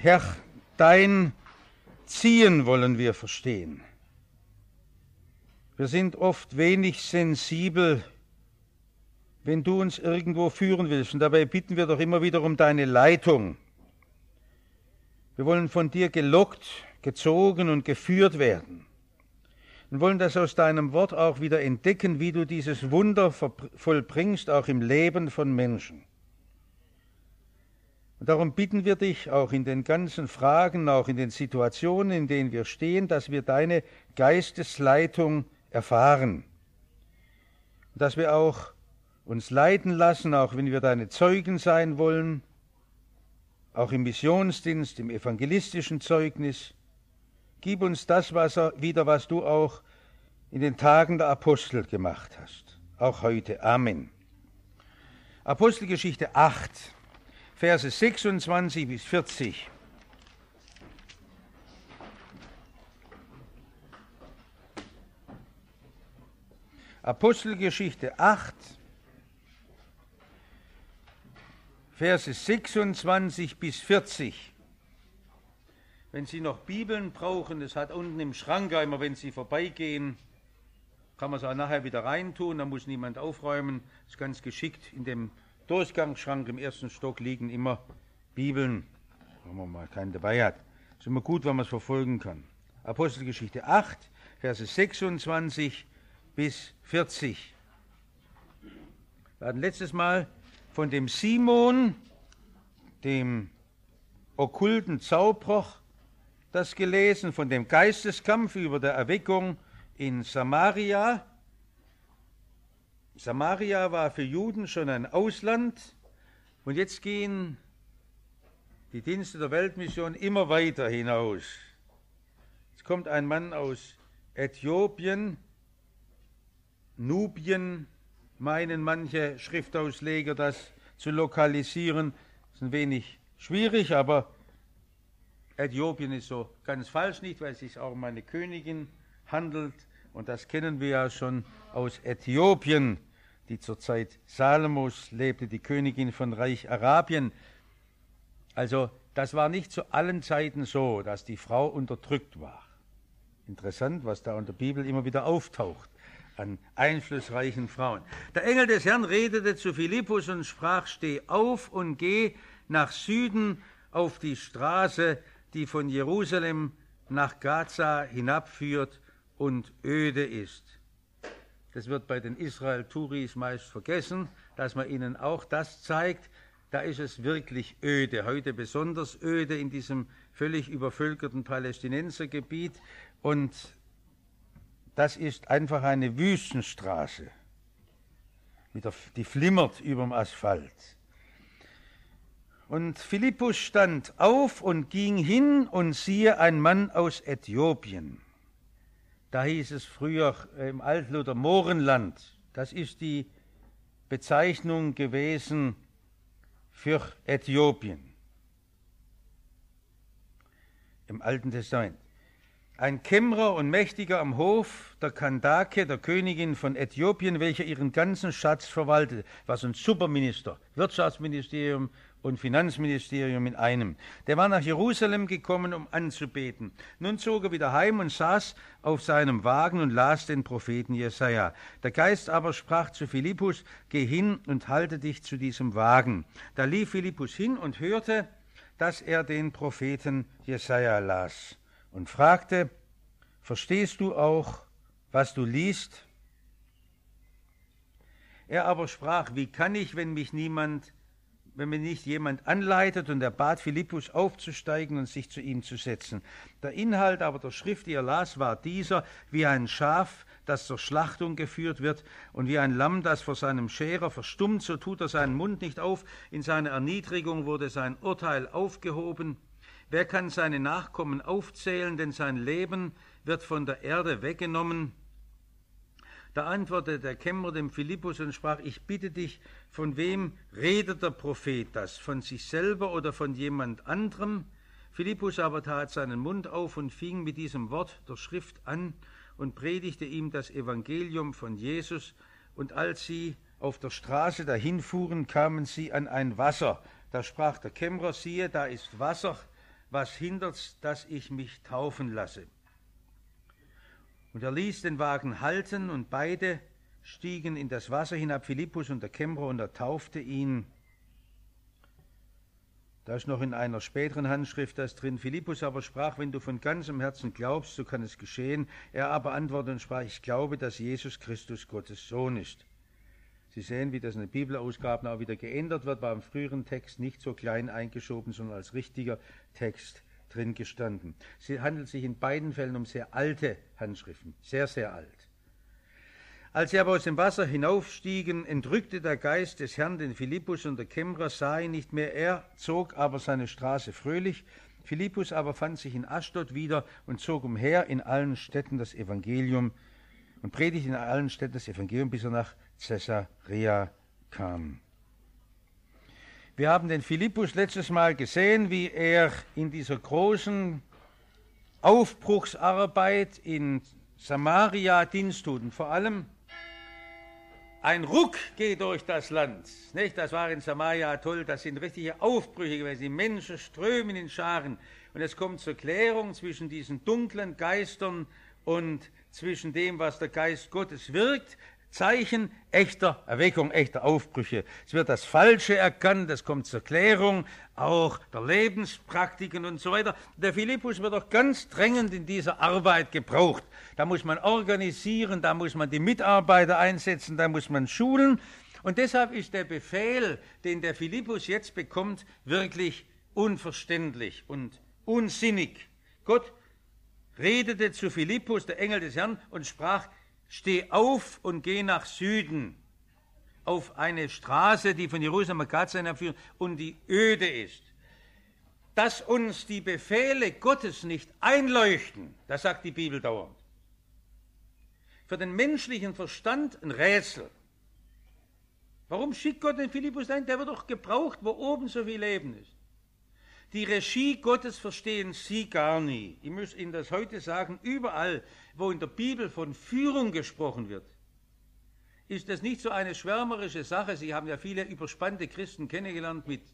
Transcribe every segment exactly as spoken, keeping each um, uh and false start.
Herr, dein Ziehen wollen wir verstehen. Wir sind oft wenig sensibel, wenn du uns irgendwo führen willst. Und dabei bitten wir doch immer wieder um deine Leitung. Wir wollen von dir gelockt, gezogen und geführt werden. Und wollen das aus deinem Wort auch wieder entdecken, wie du dieses Wunder vollbringst, auch im Leben von Menschen. Und darum bitten wir dich auch in den ganzen Fragen, auch in den Situationen, in denen wir stehen, dass wir deine Geistesleitung erfahren. Und dass wir auch uns leiten lassen, auch wenn wir deine Zeugen sein wollen, auch im Missionsdienst, im evangelistischen Zeugnis. Gib uns das was, wieder, was du auch in den Tagen der Apostel gemacht hast. Auch heute. Amen. Apostelgeschichte acht. Verse sechsundzwanzig bis vierzig. Apostelgeschichte acht, Verse sechsundzwanzig bis vierzig. Wenn Sie noch Bibeln brauchen, es hat unten im Schrank immer, wenn Sie vorbeigehen, kann man es auch nachher wieder reintun, da muss niemand aufräumen. Das ist ganz geschickt. In dem Durchgangsschrank im ersten Stock liegen immer Bibeln, wenn man mal keinen dabei hat. Es ist immer gut, wenn man es verfolgen kann. Apostelgeschichte acht, Verse sechsundzwanzig bis vierzig. Wir hatten letztes Mal von dem Simon, dem okkulten Zauberer, das gelesen, von dem Geisteskampf über der Erweckung in Samaria. Samaria war für Juden schon ein Ausland und jetzt gehen die Dienste der Weltmission immer weiter hinaus. Es kommt ein Mann aus Äthiopien, Nubien, meinen manche Schriftausleger das zu lokalisieren. Das ist ein wenig schwierig, aber Äthiopien ist so ganz falsch nicht, weil es sich auch um eine Königin handelt. Und das kennen wir ja schon aus Äthiopien, die zur Zeit Salomos lebte, die Königin von Reich Arabien. Also das war nicht zu allen Zeiten so, dass die Frau unterdrückt war. Interessant, was da in der Bibel immer wieder auftaucht an einflussreichen Frauen. Der Engel des Herrn redete zu Philippus und sprach: Steh auf und geh nach Süden auf die Straße, die von Jerusalem nach Gaza hinabführt und öde ist. Das wird bei den Israel-Touris meist vergessen, dass man ihnen auch das zeigt. Da ist es wirklich öde, heute besonders öde in diesem völlig übervölkerten Palästinensergebiet. Und das ist einfach eine Wüstenstraße, die flimmert über dem Asphalt. Und Philippus stand auf und ging hin, und siehe, ein Mann aus Äthiopien. Da hieß es früher im Altluther Mohrenland. Das ist die Bezeichnung gewesen für Äthiopien im Alten Testament. Ein Kämmerer und Mächtiger am Hof der Kandake, der Königin von Äthiopien, welcher ihren ganzen Schatz verwaltete, war so ein Superminister, Wirtschaftsministerium und Finanzministerium in einem. Der war nach Jerusalem gekommen, um anzubeten. Nun zog er wieder heim und saß auf seinem Wagen und las den Propheten Jesaja. Der Geist aber sprach zu Philippus: Geh hin und halte dich zu diesem Wagen. Da lief Philippus hin und hörte, dass er den Propheten Jesaja las und fragte: Verstehst du auch, was du liest? Er aber sprach: Wie kann ich, wenn mich niemand, wenn mir nicht jemand anleitet? Und er bat Philippus aufzusteigen und sich zu ihm zu setzen. Der Inhalt aber der Schrift, die er las, war dieser: Wie ein Schaf, das zur Schlachtung geführt wird, und wie ein Lamm, das vor seinem Scherer verstummt, so tut er seinen Mund nicht auf. In seiner Erniedrigung wurde sein Urteil aufgehoben. Wer kann seine Nachkommen aufzählen, denn sein Leben wird von der Erde weggenommen? Da antwortete der Kämmerer dem Philippus und sprach: Ich bitte dich, von wem redet der Prophet das? Von sich selber oder von jemand anderem? Philippus aber tat seinen Mund auf und fing mit diesem Wort der Schrift an und predigte ihm das Evangelium von Jesus. Und als sie auf der Straße dahinfuhren, kamen sie an ein Wasser. Da sprach der Kämmerer: Siehe, da ist Wasser. was hindert's, dass ich mich taufen lasse? Und er ließ den Wagen halten, und beide stiegen in das Wasser hinab, Philippus und der Kämmerer, und er taufte ihn. Da ist noch in einer späteren Handschrift das drin. Philippus aber sprach: Wenn du von ganzem Herzen glaubst, so kann es geschehen. Er aber antwortete und sprach: Ich glaube, dass Jesus Christus Gottes Sohn ist. Sie sehen, wie das in den Bibelausgaben auch wieder geändert wird, war im früheren Text nicht so klein eingeschoben, sondern als richtiger Text drin gestanden. Es handelt sich in beiden Fällen um sehr alte Handschriften, sehr, sehr alt. Als sie aber aus dem Wasser hinaufstiegen, entrückte der Geist des Herrn den Philippus, und der Kämmerer sah ihn nicht mehr. Er zog aber seine Straße fröhlich. Philippus aber fand sich in Aschdod wieder und zog umher in allen Städten das Evangelium und predigte in allen Städten das Evangelium, bis er nach Caesarea kam. Wir haben den Philippus letztes Mal gesehen, wie er in dieser großen Aufbruchsarbeit in Samaria Dienst tut. Und vor allem ein Ruck geht durch das Land. Nicht? Das war in Samaria toll, das sind richtige Aufbrüche gewesen. Die Menschen strömen in Scharen. Und es kommt zur Klärung zwischen diesen dunklen Geistern und zwischen dem, was der Geist Gottes wirkt. Zeichen echter Erweckung, echter Aufbrüche. Es wird das Falsche erkannt, es kommt zur Klärung, auch der Lebenspraktiken und so weiter. Der Philippus wird auch ganz drängend in dieser Arbeit gebraucht. Da muss man organisieren, da muss man die Mitarbeiter einsetzen, da muss man schulen. Und deshalb ist der Befehl, den der Philippus jetzt bekommt, wirklich unverständlich und unsinnig. Gott redete zu Philippus, der Engel des Herrn, und sprach: Steh auf und geh nach Süden, auf eine Straße, die von Jerusalem nach Gaza hinabführt und die öde ist. Dass uns die Befehle Gottes nicht einleuchten, das sagt die Bibel dauernd. Für den menschlichen Verstand ein Rätsel. Warum schickt Gott den Philippus ein? Der wird doch gebraucht, wo oben so viel Leben ist. Die Regie Gottes verstehen Sie gar nie. Ich muss Ihnen das heute sagen, überall, wo in der Bibel von Führung gesprochen wird, ist das nicht so eine schwärmerische Sache. Sie haben ja viele überspannte Christen kennengelernt mit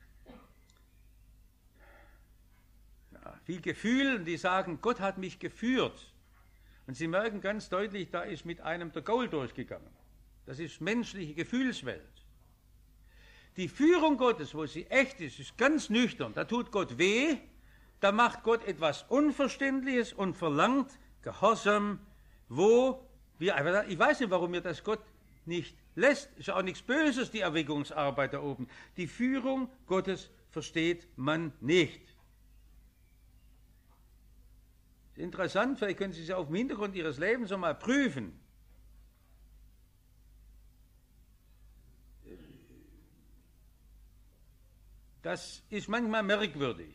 ja, viel Gefühl, die sagen, Gott hat mich geführt. Und Sie merken ganz deutlich, da ist mit einem der Gaul durchgegangen. Das ist menschliche Gefühlswelt. Die Führung Gottes, wo sie echt ist, ist ganz nüchtern. Da tut Gott weh, da macht Gott etwas Unverständliches und verlangt Gehorsam, wo wir, ich weiß nicht, warum mir das Gott nicht lässt. Ist ja auch nichts Böses, die Erweckungsarbeit da oben. Die Führung Gottes versteht man nicht. Ist interessant, vielleicht können Sie es ja auf dem Hintergrund Ihres Lebens so mal prüfen. Das ist manchmal merkwürdig.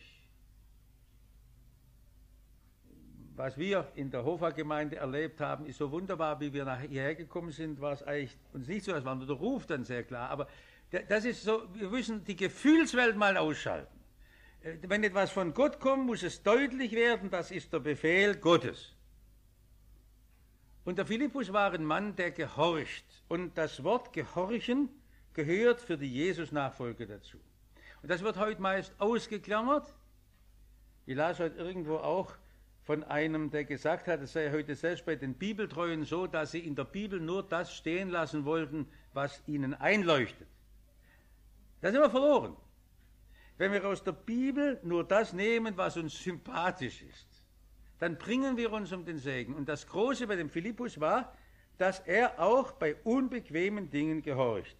Was wir in der Hofa-Gemeinde erlebt haben, ist so wunderbar, wie wir nachher hierher gekommen sind, war es eigentlich uns nicht so, als war nur der Ruf dann sehr klar. Aber das ist so, wir müssen die Gefühlswelt mal ausschalten. Wenn etwas von Gott kommt, muss es deutlich werden, das ist der Befehl Gottes. Und der Philippus war ein Mann, der gehorcht. Und das Wort gehorchen gehört für die Jesus-Nachfolge dazu. Und das wird heute meist ausgeklammert. Ich las heute irgendwo auch von einem, der gesagt hat, es sei heute selbst bei den Bibeltreuen so, dass sie in der Bibel nur das stehen lassen wollten, was ihnen einleuchtet. Da sind wir verloren. Wenn wir aus der Bibel nur das nehmen, was uns sympathisch ist, dann bringen wir uns um den Segen. Und das Große bei dem Philippus war, dass er auch bei unbequemen Dingen gehorcht.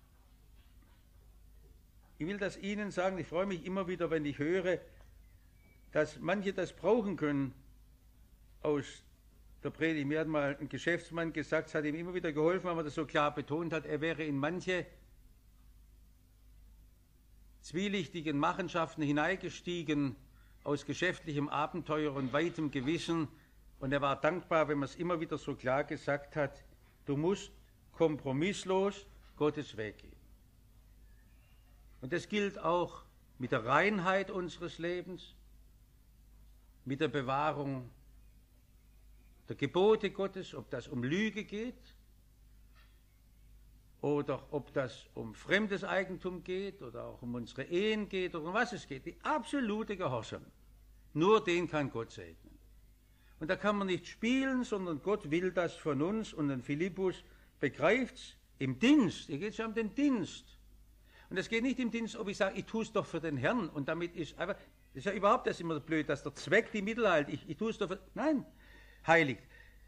Ich will das Ihnen sagen, ich freue mich immer wieder, wenn ich höre, dass manche das brauchen können aus der Predigt. Mir hat mal ein Geschäftsmann gesagt, es hat ihm immer wieder geholfen, weil man das so klar betont hat, er wäre in manche zwielichtigen Machenschaften hineingestiegen, aus geschäftlichem Abenteuer und weitem Gewissen. Und er war dankbar, wenn man es immer wieder so klar gesagt hat, du musst kompromisslos Gottes Weg gehen. Und das gilt auch mit der Reinheit unseres Lebens, mit der Bewahrung der Gebote Gottes, ob das um Lüge geht, oder ob das um fremdes Eigentum geht oder auch um unsere Ehen geht oder um was es geht. Die absolute Gehorsam. Nur den kann Gott segnen. Und da kann man nicht spielen, sondern Gott will das von uns. Und ein Philippus begreift es im Dienst. Hier geht es ja um den Dienst. Und es geht nicht im Dienst, ob ich sage, ich tue es doch für den Herrn. Und damit ist einfach, das ist ja überhaupt das immer blöd, dass der Zweck die Mittel heilt. Ich, ich tue es doch für, nein, heiligt.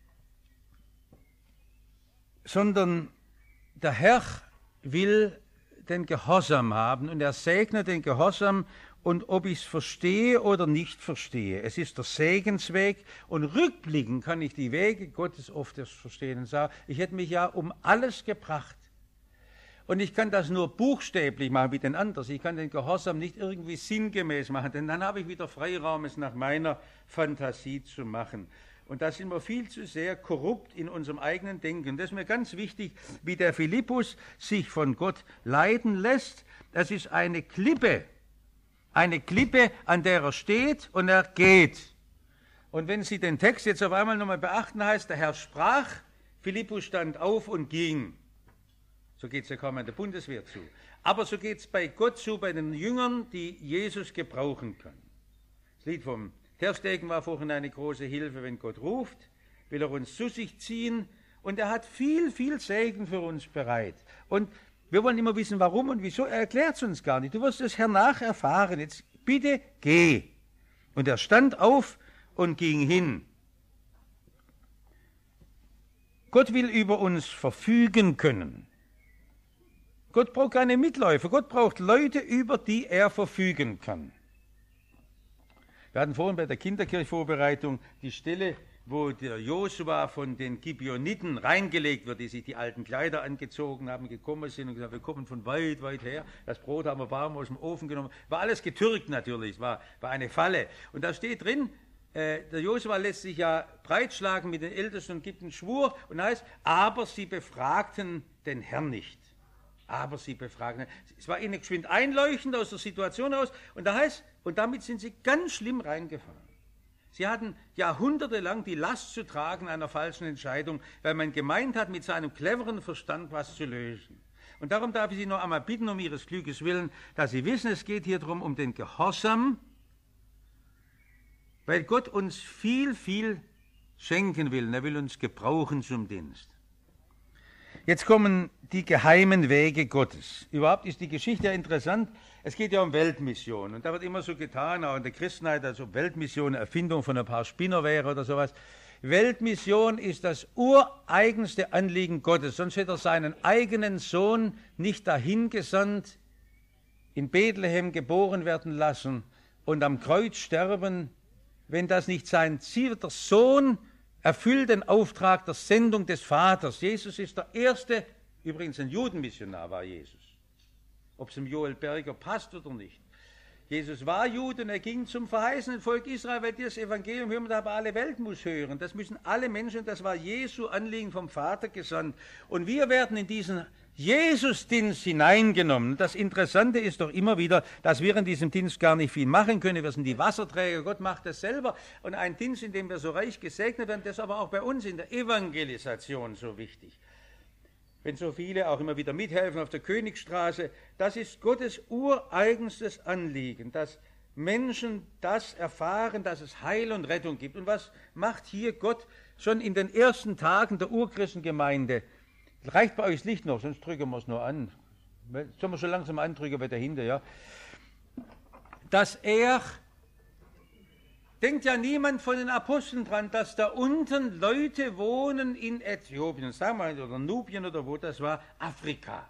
Sondern der Herr will den Gehorsam haben und er segnet den Gehorsam und ob ich es verstehe oder nicht verstehe. Es ist der Segensweg und rückblickend kann ich die Wege Gottes oft erst verstehen und sagen, ich hätte mich ja um alles gebracht. Und ich kann das nur buchstäblich machen wie den anderen. Ich kann den Gehorsam nicht irgendwie sinngemäß machen, denn dann habe ich wieder Freiraum, es nach meiner Fantasie zu machen. Und da sind wir viel zu sehr korrupt in unserem eigenen Denken. Das ist mir ganz wichtig, wie der Philippus sich von Gott leiten lässt. Das ist eine Klippe, eine Klippe, an der er steht und er geht. Und wenn Sie den Text jetzt auf einmal nochmal beachten, heißt, der Herr sprach, Philippus stand auf und ging. So geht es ja kaum an der Bundeswehr zu. Aber so geht es bei Gott zu, bei den Jüngern, die Jesus gebrauchen können. Das Lied vom Terstegen war vorhin eine große Hilfe, wenn Gott ruft, will er uns zu sich ziehen und er hat viel, viel Segen für uns bereit. Und wir wollen immer wissen, warum und wieso, er erklärt es uns gar nicht. Du wirst es hernach erfahren, jetzt bitte geh. Und er stand auf und ging hin. Gott will über uns verfügen können. Gott braucht keine Mitläufer, Gott braucht Leute, über die er verfügen kann. Wir hatten vorhin bei der Kinderkirchvorbereitung die Stelle, wo der Josua von den Gibeoniten reingelegt wird, die sich die alten Kleider angezogen haben, gekommen sind und gesagt, wir kommen von weit, weit her. Das Brot haben wir warm aus dem Ofen genommen. War alles getürkt natürlich, war, war eine Falle. Und da steht drin, äh, der Josua lässt sich ja breitschlagen mit den Ältesten und gibt einen Schwur. Und da heißt, aber sie befragten den Herrn nicht. Aber sie befragen. Es war ihnen geschwind einleuchtend aus der Situation aus. Und da heißt, und damit sind sie ganz schlimm reingefahren. Sie hatten jahrhundertelang die Last zu tragen einer falschen Entscheidung, weil man gemeint hat, mit seinem cleveren Verstand was zu lösen. Und darum darf ich Sie noch einmal bitten, um Ihres Glückes willen, dass Sie wissen, es geht hier darum, um den Gehorsam, weil Gott uns viel, viel schenken will. Er will uns gebrauchen zum Dienst. Jetzt kommen die geheimen Wege Gottes. Überhaupt ist die Geschichte ja interessant. Es geht ja um Weltmission. Und da wird immer so getan, auch in der Christenheit, als ob Weltmission eine Erfindung von ein paar Spinner wäre oder sowas. Weltmission ist das ureigenste Anliegen Gottes. Sonst hätte er seinen eigenen Sohn nicht dahin gesandt, in Bethlehem geboren werden lassen und am Kreuz sterben, wenn das nicht sein Ziel, der Sohn erfüllt den Auftrag der Sendung des Vaters. Jesus ist der erste, übrigens ein Judenmissionar war Jesus. Ob es dem Joel Berger passt oder nicht. Jesus war Jude und er ging zum verheißenen Volk Israel, weil die das Evangelium hören, aber alle Welt muss hören. Das müssen alle Menschen, das war Jesu Anliegen vom Vater gesandt. Und wir werden in diesen Jesus-Dienst hineingenommen. Das Interessante ist doch immer wieder, dass wir in diesem Dienst gar nicht viel machen können. Wir sind die Wasserträger, Gott macht das selber. Und ein Dienst, in dem wir so reich gesegnet werden, das ist aber auch bei uns in der Evangelisation so wichtig. Wenn so viele auch immer wieder mithelfen auf der Königsstraße, das ist Gottes ureigenstes Anliegen, dass Menschen das erfahren, dass es Heil und Rettung gibt. Und was macht hier Gott schon in den ersten Tagen der Urchristengemeinde? Reicht bei euch das Licht noch, sonst drücken wir es nur an. Sollen wir schon langsam andrücken, wer dahinter, ja? Dass er, denkt ja niemand von den Aposteln dran, dass da unten Leute wohnen in Äthiopien, sagen wir mal, oder Nubien oder wo das war, Afrika.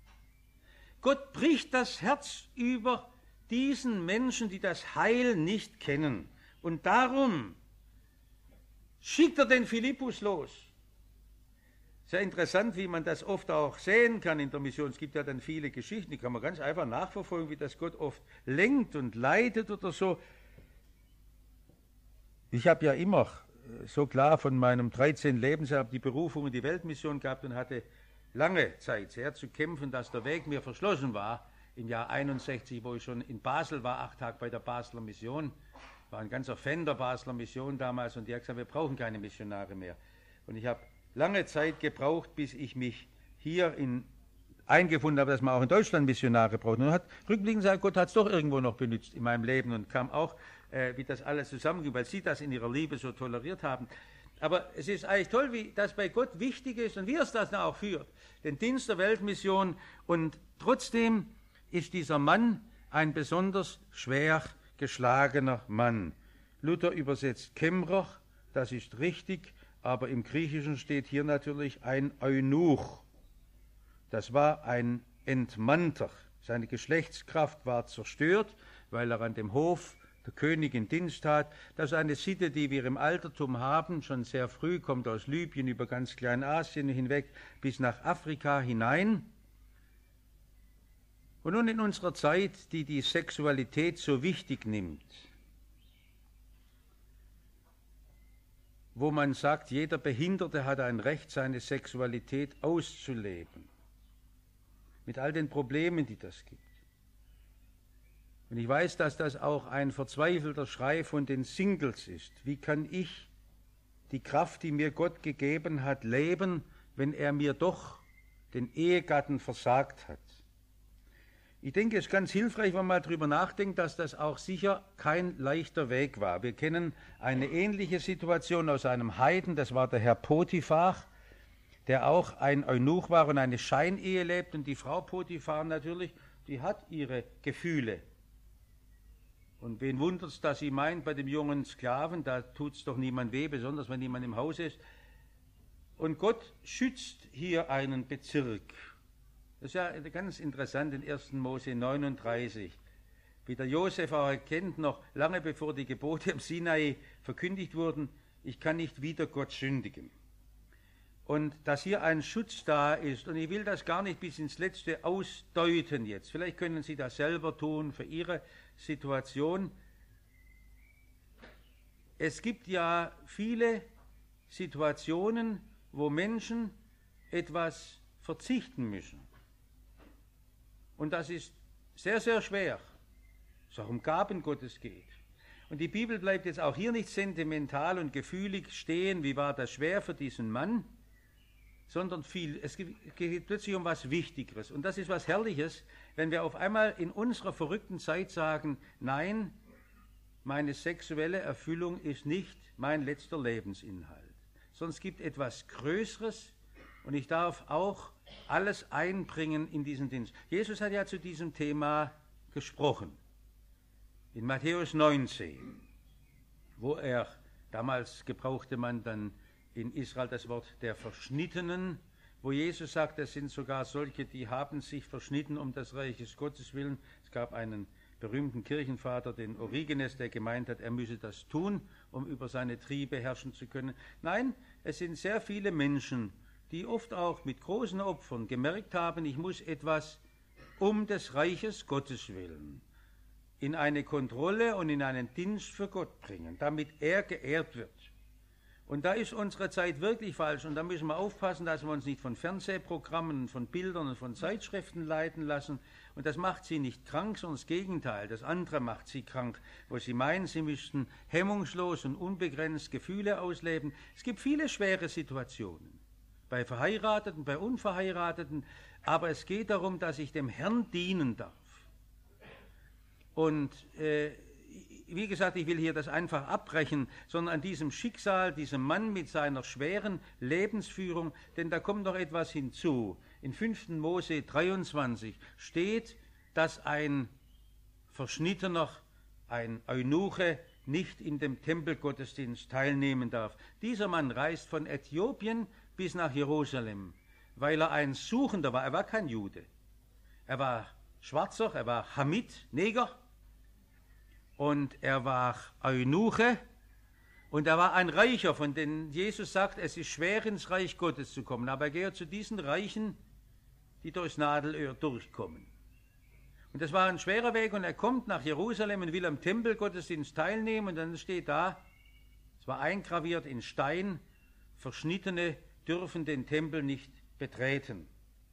Gott bricht das Herz über diesen Menschen, die das Heil nicht kennen. Und darum schickt er den Philippus los. Sehr interessant, wie man das oft auch sehen kann in der Mission. Es gibt ja dann viele Geschichten, die kann man ganz einfach nachverfolgen, wie das Gott oft lenkt und leitet oder so. Ich habe ja immer so klar von meinem dreizehnten Lebensjahr die Berufung in die Weltmission gehabt und hatte lange Zeit sehr zu kämpfen, dass der Weg mir verschlossen war. Im Jahr einundsechzig, wo ich schon in Basel war, acht Tage bei der Basler Mission. Ich war ein ganzer Fan der Basler Mission damals und die hat gesagt, wir brauchen keine Missionare mehr. Und ich habe lange Zeit gebraucht, bis ich mich hier in eingefunden habe, dass man auch in Deutschland Missionare braucht. Und hat rückblickend gesagt, Gott hat es doch irgendwo noch benutzt in meinem Leben und kam auch, äh, wie das alles zusammenging, weil Sie das in Ihrer Liebe so toleriert haben. Aber es ist eigentlich toll, wie das bei Gott wichtig ist und wie er es das auch führt, den Dienst der Weltmission. Und trotzdem ist dieser Mann ein besonders schwer geschlagener Mann. Luther übersetzt Kämmerer, das ist richtig, aber im Griechischen steht hier natürlich ein Eunuch. Das war ein Entmannter. Seine Geschlechtskraft war zerstört, weil er an dem Hof der Königin Dienst tat. Das ist eine Sitte, die wir im Altertum haben, schon sehr früh, kommt aus Libyen über ganz Kleinasien hinweg bis nach Afrika hinein. Und nun in unserer Zeit, die die Sexualität so wichtig nimmt, wo man sagt, jeder Behinderte hat ein Recht, seine Sexualität auszuleben, mit all den Problemen, die das gibt. Und ich weiß, dass das auch ein verzweifelter Schrei von den Singles ist. Wie kann ich die Kraft, die mir Gott gegeben hat, leben, wenn er mir doch den Ehegatten versagt hat? Ich denke, es ist ganz hilfreich, wenn man mal darüber nachdenkt, dass das auch sicher kein leichter Weg war. Wir kennen eine ähnliche Situation aus einem Heiden, das war der Herr Potiphar, der auch ein Eunuch war und eine Scheinehe lebt. Und die Frau Potiphar natürlich, die hat ihre Gefühle. Und wen wundert es, dass sie meint, bei dem jungen Sklaven, da tut es doch niemand weh, besonders wenn niemand im Haus ist. Und Gott schützt hier einen Bezirk. Das ist ja ganz interessant in ersten Mose neununddreißig. Wie der Josef auch erkennt, noch lange bevor die Gebote im Sinai verkündigt wurden, ich kann nicht wieder Gott sündigen. Und dass hier ein Schutz da ist, und ich will das gar nicht bis ins Letzte ausdeuten jetzt, vielleicht können Sie das selber tun für Ihre Situation. Es gibt ja viele Situationen, wo Menschen etwas verzichten müssen. Und das ist sehr, sehr schwer. Es auch um Gaben Gottes geht. Und die Bibel bleibt jetzt auch hier nicht sentimental und gefühlig stehen, wie war das schwer für diesen Mann, sondern viel. Es geht plötzlich um was Wichtigeres. Und das ist was Herrliches, wenn wir auf einmal in unserer verrückten Zeit sagen, nein, meine sexuelle Erfüllung ist nicht mein letzter Lebensinhalt, sondern es gibt etwas Größeres und ich darf auch alles einbringen in diesen Dienst. Jesus hat ja zu diesem Thema gesprochen. In Matthäus neunzehn, wo er, damals gebrauchte man dann in Israel das Wort der Verschnittenen, wo Jesus sagt, es sind sogar solche, die haben sich verschnitten um des Reiches Gottes willen. Es gab einen berühmten Kirchenvater, den Origenes, der gemeint hat, er müsse das tun, um über seine Triebe herrschen zu können. Nein, es sind sehr viele Menschen, die oft auch mit großen Opfern gemerkt haben, ich muss etwas um des Reiches Gottes willen in eine Kontrolle und in einen Dienst für Gott bringen, damit er geehrt wird. Und da ist unsere Zeit wirklich falsch und da müssen wir aufpassen, dass wir uns nicht von Fernsehprogrammen, von Bildern und von Zeitschriften leiten lassen. Und das macht sie nicht krank, sondern das Gegenteil. Das andere macht sie krank, wo sie meinen, sie müssten hemmungslos und unbegrenzt Gefühle ausleben. Es gibt viele schwere Situationen, bei Verheirateten, bei Unverheirateten, aber es geht darum, dass ich dem Herrn dienen darf. Und äh, wie gesagt, ich will hier das einfach abbrechen, sondern an diesem Schicksal, diesem Mann mit seiner schweren Lebensführung, denn da kommt noch etwas hinzu. In fünften Mose dreiundzwanzig steht, dass ein Verschnittener, ein Eunuche, nicht in dem Tempelgottesdienst teilnehmen darf. Dieser Mann reist von Äthiopien bis nach Jerusalem, weil er ein Suchender war. Er war kein Jude. Er war Schwarzer, er war Hamid, Neger. Und er war Eunuche und er war ein Reicher, von dem Jesus sagt, es ist schwer ins Reich Gottes zu kommen, aber er gehört zu diesen Reichen, die durchs Nadelöhr durchkommen. Und das war ein schwerer Weg und er kommt nach Jerusalem und will am Tempelgottesdienst teilnehmen und dann steht da, es war eingraviert in Stein, Verschnittene dürfen den Tempel nicht betreten.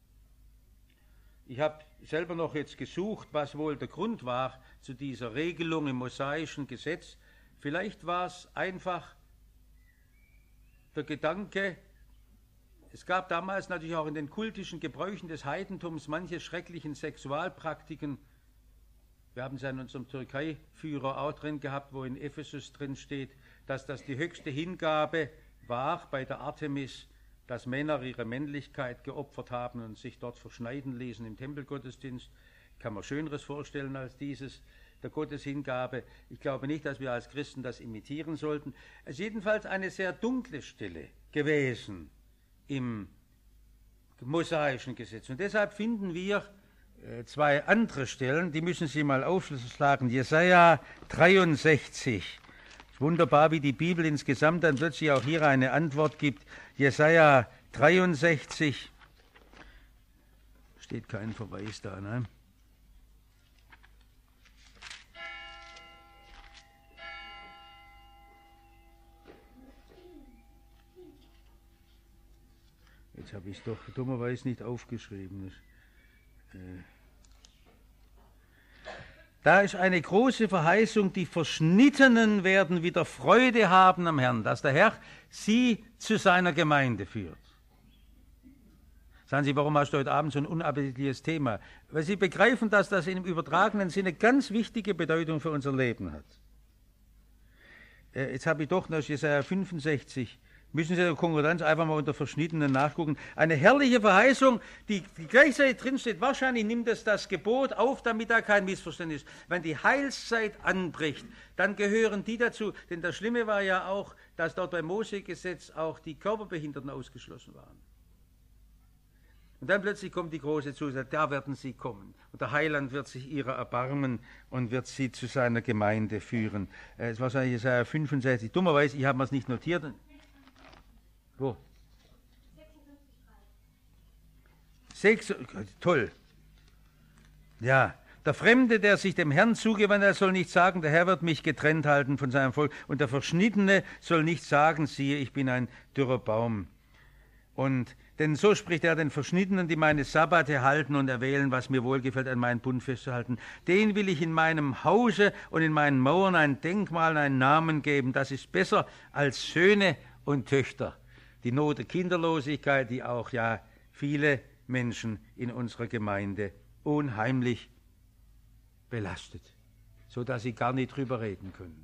Ich habe selber noch jetzt gesucht, was wohl der Grund war zu dieser Regelung im mosaischen Gesetz. Vielleicht war es einfach der Gedanke, Es gab damals natürlich auch in den kultischen Gebräuchen des Heidentums manche schrecklichen Sexualpraktiken. Wir haben es ja in unserem Türkei-Führer auch drin gehabt, wo in Ephesus drin steht, dass das die höchste Hingabe war bei der Artemis, dass Männer ihre Männlichkeit geopfert haben und sich dort verschneiden ließen im Tempelgottesdienst. Kann man Schöneres vorstellen als dieses, der Gotteshingabe. Ich glaube nicht, dass wir als Christen das imitieren sollten. Es ist jedenfalls eine sehr dunkle Stelle gewesen im mosaischen Gesetz. Und deshalb finden wir äh, zwei andere Stellen, die müssen Sie mal aufschlagen. Jesaja dreiundsechzig. Wunderbar, wie die Bibel insgesamt dann plötzlich auch hier eine Antwort gibt. Jesaja dreiundsechzig. Steht kein Verweis da, ne? Jetzt habe ich es doch dummerweise nicht aufgeschrieben. Äh Da ist eine große Verheißung, die Verschnittenen werden wieder Freude haben am Herrn, dass der Herr sie zu seiner Gemeinde führt. Sagen Sie, warum hast du heute Abend so ein unappetitliches Thema? Weil Sie begreifen, dass das im übertragenen Sinne ganz wichtige Bedeutung für unser Leben hat. Äh, jetzt habe ich doch noch Jesaja fünfundsechzig. Müssen Sie in der Konkordanz einfach mal unter Verschnittenen nachgucken. Eine herrliche Verheißung, die, die gleichzeitig drinsteht. Wahrscheinlich nimmt es das Gebot auf, damit da kein Missverständnis ist. Wenn die Heilszeit anbricht, dann gehören die dazu. Denn das Schlimme war ja auch, dass dort beim Mose-Gesetz auch die Körperbehinderten ausgeschlossen waren. Und dann plötzlich kommt die große Zusage, da werden sie kommen. Und der Heiland wird sich ihrer erbarmen und wird sie zu seiner Gemeinde führen. Es war wahrscheinlich Jesaja fünfundsechzig. Dummerweise, ich habe mir es nicht notiert. Wo? Sechs, toll. Ja, der Fremde, der sich dem Herrn zugewandt hat, soll nicht sagen, der Herr wird mich getrennt halten von seinem Volk. Und der Verschnittene soll nicht sagen, siehe, ich bin ein dürrer Baum. Und denn so spricht er den Verschnittenen, die meine Sabbate halten und erwählen, was mir wohlgefällt, an meinen Bund festzuhalten. Den will ich in meinem Hause und in meinen Mauern ein Denkmal, einen Namen geben. Das ist besser als Söhne und Töchter. Die Not der Kinderlosigkeit, die auch ja viele Menschen in unserer Gemeinde unheimlich belastet, sodass sie gar nicht drüber reden können.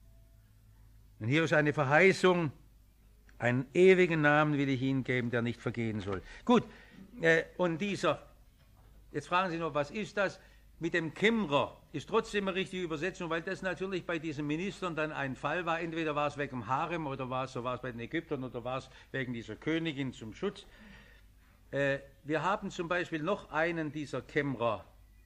Und hier ist eine Verheißung, einen ewigen Namen will ich Ihnen geben, der nicht vergehen soll. Gut, äh, und dieser, jetzt fragen Sie noch, was ist das? Mit dem Kämmerer ist trotzdem eine richtige Übersetzung, weil das natürlich bei diesen Ministern dann ein Fall war. Entweder war es wegen dem Harem oder war es, so war es bei den Ägyptern oder war es wegen dieser Königin zum Schutz. Äh, wir haben zum Beispiel noch einen dieser Kämmerer,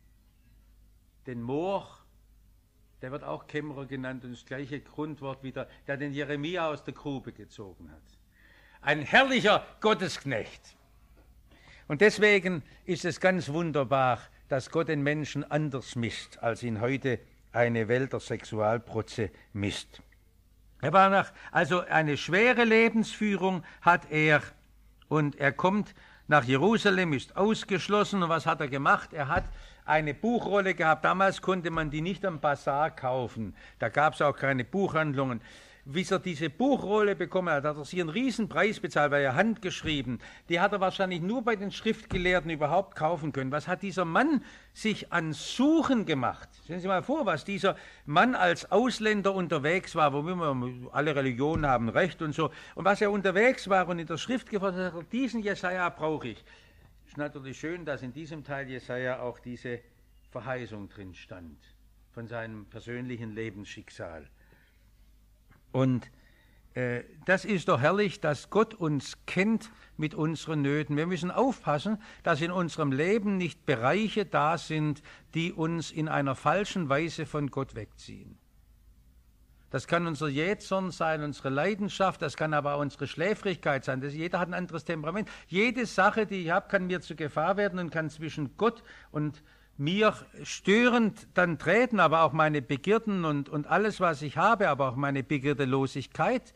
den Moor, der wird auch Kämmerer genannt und das gleiche Grundwort wieder, der den Jeremia aus der Grube gezogen hat. Ein herrlicher Gottesknecht. Und deswegen ist es ganz wunderbar, dass Gott den Menschen anders misst, als ihn heute eine Welt der Sexualprotze misst. Er war nach, also eine schwere Lebensführung hat er, und er kommt nach Jerusalem, ist ausgeschlossen. Und was hat er gemacht? Er hat eine Buchrolle gehabt. Damals konnte man die nicht am Bazar kaufen. Da gab es auch keine Buchhandlungen. Wie er diese Buchrolle bekommen hat, hat er sich einen riesen Preis bezahlt, weil er handgeschrieben. Die hat er wahrscheinlich nur bei den Schriftgelehrten überhaupt kaufen können. Was hat dieser Mann sich an Suchen gemacht? Stellen Sie mal vor, was dieser Mann als Ausländer unterwegs war, wo wir alle Religionen haben Recht und so. Und was er unterwegs war und in der Schrift gefordert hat, diesen Jesaja brauche ich. Es ist natürlich schön, dass in diesem Teil Jesaja auch diese Verheißung drin stand, von seinem persönlichen Lebensschicksal. Und äh, das ist doch herrlich, dass Gott uns kennt mit unseren Nöten. Wir müssen aufpassen, dass in unserem Leben nicht Bereiche da sind, die uns in einer falschen Weise von Gott wegziehen. Das kann unser Jähzorn sein, unsere Leidenschaft, das kann aber auch unsere Schläfrigkeit sein. Das, jeder hat ein anderes Temperament. Jede Sache, die ich habe, kann mir zur Gefahr werden und kann zwischen Gott und mir störend dann treten, aber auch meine Begierden und, und alles, was ich habe, aber auch meine Begierdelosigkeit.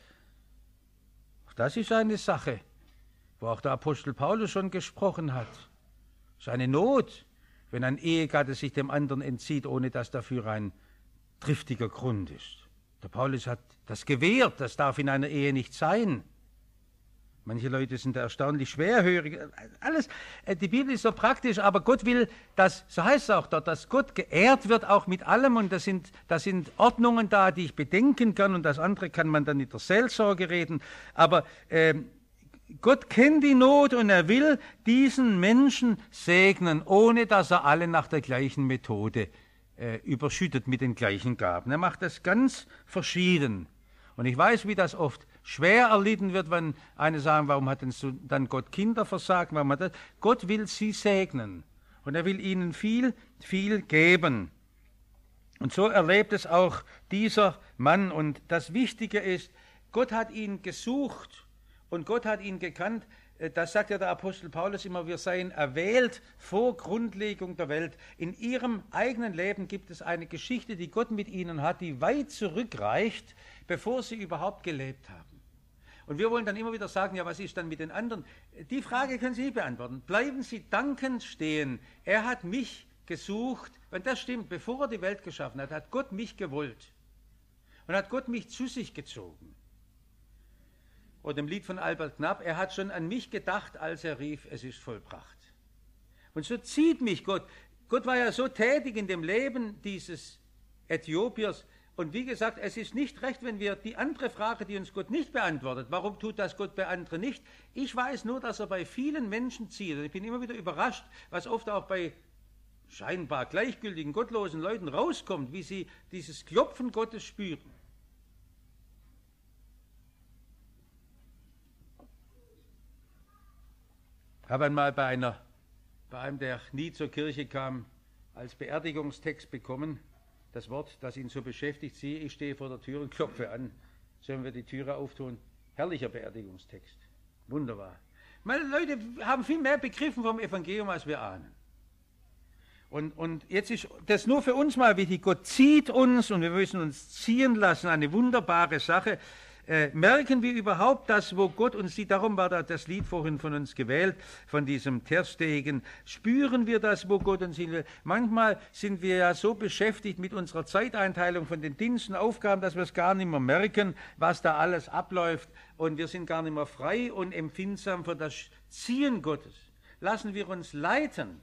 Das ist eine Sache, wo auch der Apostel Paulus schon gesprochen hat. Das ist eine Not, wenn ein Ehegatte sich dem anderen entzieht, ohne dass dafür ein triftiger Grund ist. Der Paulus hat das gewehrt, das darf in einer Ehe nicht sein. Manche Leute sind da erstaunlich schwerhörig. Alles, die Bibel ist so praktisch, aber Gott will, dass, so heißt es auch dort, dass Gott geehrt wird, auch mit allem. Und da sind, da sind Ordnungen da, die ich bedenken kann. Und das andere kann man dann in der Seelsorge reden. Aber ähm, Gott kennt die Not und er will diesen Menschen segnen, ohne dass er alle nach der gleichen Methode äh, überschüttet mit den gleichen Gaben. Er macht das ganz verschieden. Und ich weiß, wie das oft schwer erlitten wird, wenn eine sagen, warum hat denn so dann Gott Kinder versagt? Warum hat das? Gott will sie segnen und er will ihnen viel, viel geben. Und so erlebt es auch dieser Mann. Und das Wichtige ist, Gott hat ihn gesucht und Gott hat ihn gekannt. Das sagt ja der Apostel Paulus immer, wir seien erwählt vor Grundlegung der Welt. In ihrem eigenen Leben gibt es eine Geschichte, die Gott mit ihnen hat, die weit zurückreicht, bevor sie überhaupt gelebt haben. Und wir wollen dann immer wieder sagen, ja, was ist dann mit den anderen? Die Frage können Sie nicht beantworten. Bleiben Sie dankend stehen. Er hat mich gesucht. Wenn das stimmt, bevor er die Welt geschaffen hat, hat Gott mich gewollt. Und hat Gott mich zu sich gezogen. Oder im Lied von Albert Knapp, er hat schon an mich gedacht, als er rief, es ist vollbracht. Und so zieht mich Gott. Gott war ja so tätig in dem Leben dieses Äthiopiers. Und wie gesagt, es ist nicht recht, wenn wir die andere Frage, die uns Gott nicht beantwortet, warum tut das Gott bei anderen nicht? Ich weiß nur, dass er bei vielen Menschen zieht. Und ich bin immer wieder überrascht, was oft auch bei scheinbar gleichgültigen, gottlosen Leuten rauskommt, wie sie dieses Klopfen Gottes spüren. Ich habe einmal bei, einer, bei einem, der nie zur Kirche kam, als Beerdigungstext bekommen, das Wort, das ihn so beschäftigt, siehe, ich stehe vor der Tür und klopfe an. Sollen wir die Türe auftun? Herrlicher Beerdigungstext. Wunderbar. Meine Leute haben viel mehr begriffen vom Evangelium, als wir ahnen. Und, und jetzt ist das nur für uns mal wichtig. Gott zieht uns und wir müssen uns ziehen lassen. Eine wunderbare Sache. Äh, merken wir überhaupt das, wo Gott uns sieht? Darum war da das Lied vorhin von uns gewählt, von diesem Terstegen. Spüren wir das, wo Gott uns will? Manchmal sind wir ja so beschäftigt mit unserer Zeiteinteilung von den Diensten, Aufgaben, dass wir es gar nicht mehr merken, was da alles abläuft. Und wir sind gar nicht mehr frei und empfindsam für das Ziehen Gottes. Lassen wir uns leiten.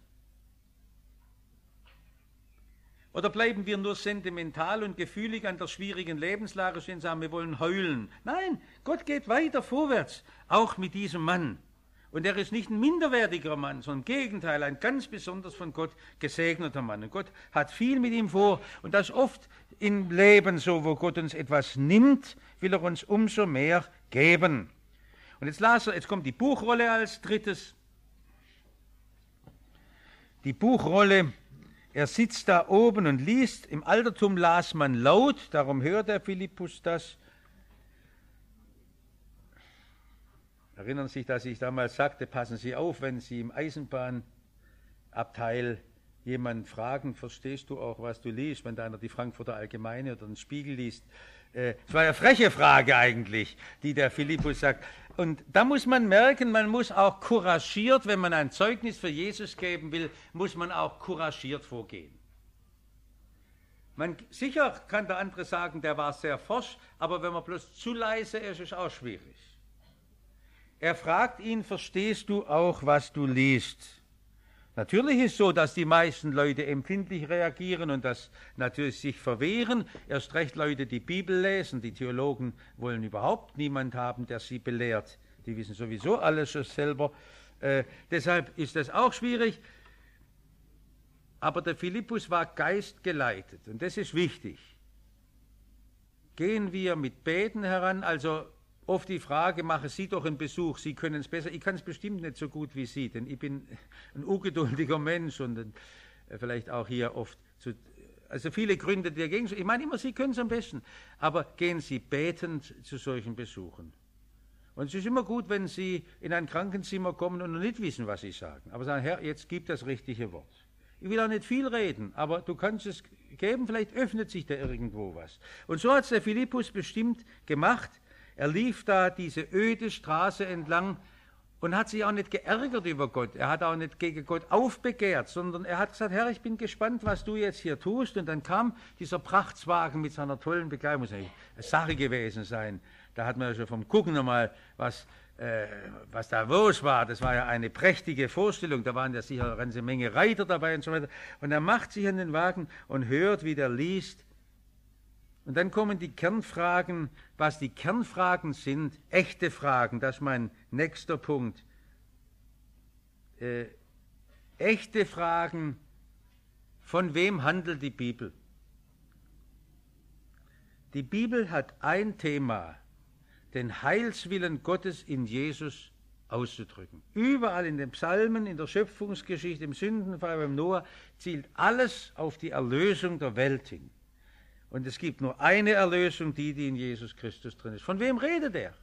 Oder bleiben wir nur sentimental und gefühlig an der schwierigen Lebenslage stehen und sagen, wir wollen heulen? Nein, Gott geht weiter vorwärts, auch mit diesem Mann. Und er ist nicht ein minderwertiger Mann, sondern im Gegenteil, ein ganz besonders von Gott gesegneter Mann. Und Gott hat viel mit ihm vor. Und das ist oft im Leben so, wo Gott uns etwas nimmt, will er uns umso mehr geben. Und jetzt, las er, jetzt kommt die Buchrolle als drittes. Die Buchrolle. Er sitzt da oben und liest. Im Altertum las man laut, darum hört der Philippus das. Erinnern Sie sich, dass ich damals sagte, passen Sie auf, wenn Sie im Eisenbahnabteil jemanden fragen, verstehst du auch, was du liest, wenn da einer die Frankfurter Allgemeine oder den Spiegel liest. Es war ja eine freche Frage eigentlich, die der Philippus sagt. Und da muss man merken, man muss auch couragiert, wenn man ein Zeugnis für Jesus geben will, muss man auch couragiert vorgehen. Man, sicher kann der andere sagen, der war sehr forsch, aber wenn man bloß zu leise ist, ist es auch schwierig. Er fragt ihn, verstehst du auch, was du liest? Natürlich ist es so, dass die meisten Leute empfindlich reagieren und das natürlich sich verwehren. Erst recht Leute, die Bibel lesen. Die Theologen wollen überhaupt niemand haben, der sie belehrt. Die wissen sowieso alles schon selber. Äh, deshalb ist das auch schwierig. Aber der Philippus war geistgeleitet und das ist wichtig. Gehen wir mit Beten heran, also oft die Frage, mache Sie doch einen Besuch, Sie können es besser. Ich kann es bestimmt nicht so gut wie Sie, denn ich bin ein ungeduldiger Mensch und äh, vielleicht auch hier oft zu, also viele Gründe dagegen. Ich meine immer, Sie können es am besten, aber gehen Sie betend zu solchen Besuchen. Und es ist immer gut, wenn Sie in ein Krankenzimmer kommen und noch nicht wissen, was Sie sagen, aber sagen, Herr, jetzt gib das richtige Wort. Ich will auch nicht viel reden, aber du kannst es geben, vielleicht öffnet sich da irgendwo was. Und so hat es der Philippus bestimmt gemacht. Er lief da diese öde Straße entlang und hat sich auch nicht geärgert über Gott. Er hat auch nicht gegen Gott aufbegehrt, sondern er hat gesagt, Herr, ich bin gespannt, was du jetzt hier tust. Und dann kam dieser Prachtswagen mit seiner tollen Begleitung. Muss eigentlich eine Sache gewesen sein. Da hat man ja schon vom Gucken nochmal was äh, was da los war. Das war ja eine prächtige Vorstellung. Da waren ja sicher eine ganze Menge Reiter dabei und so weiter. Und er macht sich an den Wagen und hört, wie der liest. Und dann kommen die Kernfragen, was die Kernfragen sind, echte Fragen, das ist mein nächster Punkt. Äh, echte Fragen, von wem handelt die Bibel? Die Bibel hat ein Thema, den Heilswillen Gottes in Jesus auszudrücken. Überall in den Psalmen, in der Schöpfungsgeschichte, im Sündenfall, beim Noah, zielt alles auf die Erlösung der Welt hin. Und es gibt nur eine Erlösung, die, die in Jesus Christus drin ist. Von wem redet er?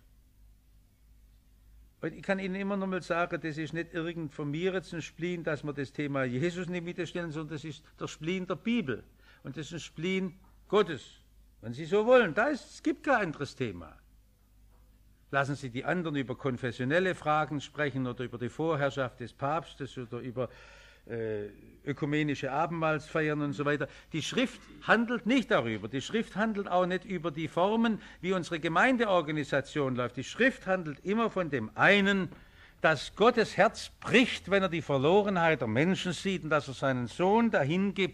Und ich kann Ihnen immer noch mal sagen, das ist nicht irgend von mir jetzt ein Spleen, dass wir das Thema Jesus nicht mitstellen, sondern das ist der Spleen der Bibel. Und das ist ein Spleen Gottes. Wenn Sie so wollen, da ist, es gibt kein anderes Thema. Lassen Sie die anderen über konfessionelle Fragen sprechen oder über die Vorherrschaft des Papstes oder über äh, ökumenische Abendmahlsfeiern und so weiter. Die Schrift handelt nicht darüber. Die Schrift handelt auch nicht über die Formen, wie unsere Gemeindeorganisation läuft. Die Schrift handelt immer von dem einen, dass Gottes Herz bricht, wenn er die Verlorenheit der Menschen sieht und dass er seinen Sohn dahin gibt,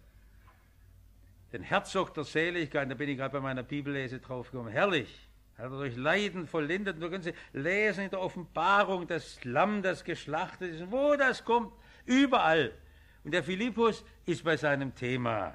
den Herzog der Seligkeit. Da bin ich gerade bei meiner Bibellese drauf gekommen. Herrlich. Er hat durch Leiden vollendet. Und da können Sie lesen in der Offenbarung, das Lamm, das geschlachtet ist, wo das kommt, überall. Und der Philippus ist bei seinem Thema.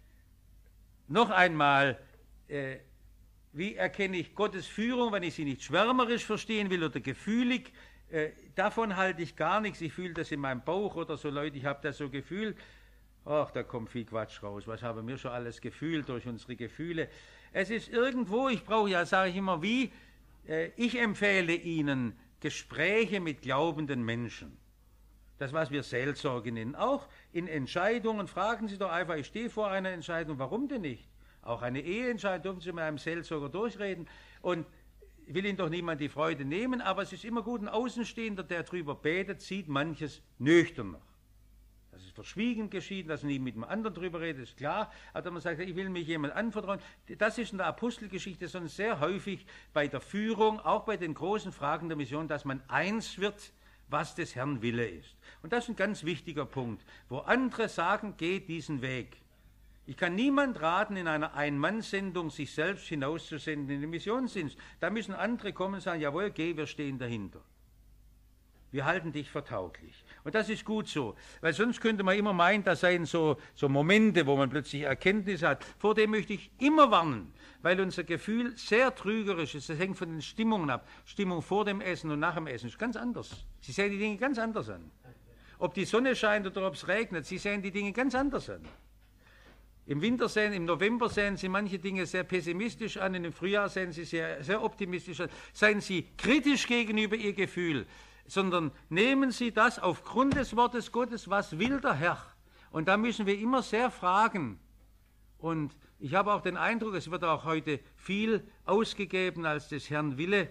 Noch einmal, äh, wie erkenne ich Gottes Führung, wenn ich sie nicht schwärmerisch verstehen will oder gefühlig? Äh, davon halte ich gar nichts. Ich fühle das in meinem Bauch oder so, Leute, ich habe das so gefühlt. Ach, da kommt viel Quatsch raus. Was haben wir schon alles gefühlt durch unsere Gefühle? Es ist irgendwo, ich brauche ja, sage ich immer, wie, äh, ich empfehle Ihnen Gespräche mit glaubenden Menschen. Das, was wir Seelsorge nennen. Auch in Entscheidungen, fragen Sie doch einfach, ich stehe vor einer Entscheidung, warum denn nicht? Auch eine Eheentscheidung dürfen Sie mit einem Seelsorger durchreden. Und ich will Ihnen doch niemand die Freude nehmen, aber es ist immer gut, ein Außenstehender, der darüber betet, sieht manches nüchtern noch. Dass es verschwiegen geschieht, dass er nie mit dem anderen drüber redet, ist klar. Aber man sagt, ich will mich jemand anvertrauen. Das ist in der Apostelgeschichte schon sehr häufig bei der Führung, auch bei den großen Fragen der Mission, dass man eins wird, was des Herrn Wille ist. Und das ist ein ganz wichtiger Punkt, wo andere sagen, geht diesen Weg. Ich kann niemand raten, in einer Ein-Mann-Sendung sich selbst hinauszusenden in den Missionsdienst. Da müssen andere kommen und sagen, jawohl, geh, wir stehen dahinter. Wir halten dich für tauglich. Und das ist gut so, weil sonst könnte man immer meinen, das seien so, so Momente, wo man plötzlich Erkenntnis hat. Vor dem möchte ich immer warnen, weil unser Gefühl sehr trügerisch ist. Das hängt von den Stimmungen ab. Stimmung vor dem Essen und nach dem Essen ist ganz anders. Sie sehen die Dinge ganz anders an. Ob die Sonne scheint oder ob es regnet, Sie sehen die Dinge ganz anders an. Im Winter sehen, im November sehen Sie manche Dinge sehr pessimistisch an, im Frühjahr sehen Sie sehr, sehr optimistisch an. Seien Sie kritisch gegenüber Ihr Gefühl, sondern nehmen Sie das aufgrund des Wortes Gottes, was will der Herr? Und da müssen wir immer sehr fragen. Und ich habe auch den Eindruck, es wird auch heute viel ausgegeben als des Herrn Wille.